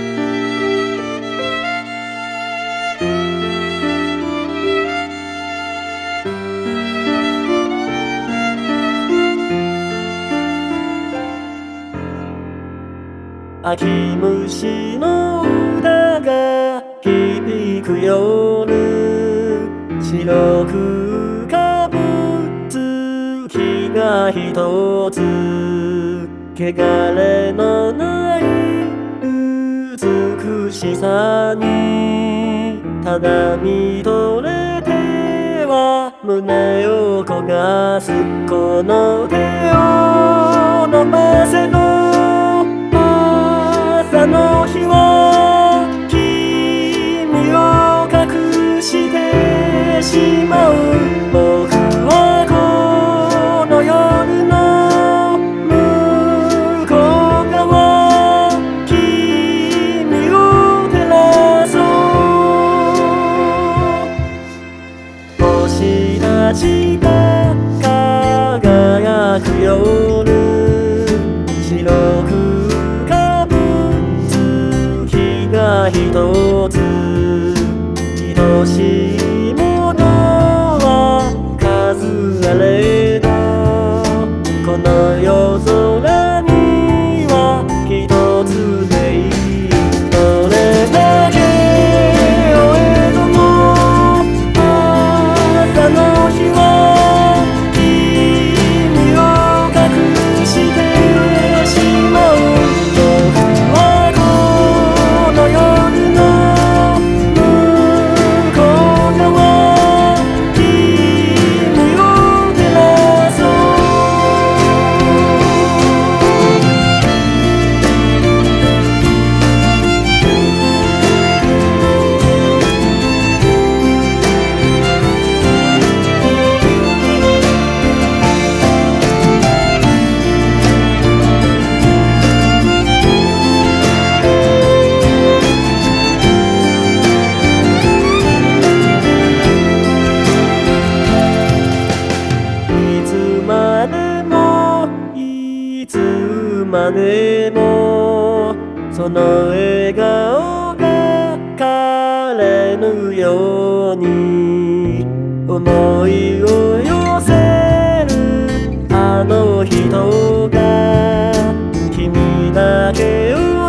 秋虫の歌が響く夜、白くかぶつ月が一つ、汚れのない美しさにただ見とれては胸を焦がす。この手を伸ばせの朝の日は君を隠してしまう。僕はこの夜の向こう側、君を照らそう。星たちが輝く夜、白く一つ愛しいものは数あれど、この夜空には一つでいい。どれだけ追えども朝の日は君を隠してしまう。までもその笑顔が枯れぬように思いを寄せるあの人が君だけを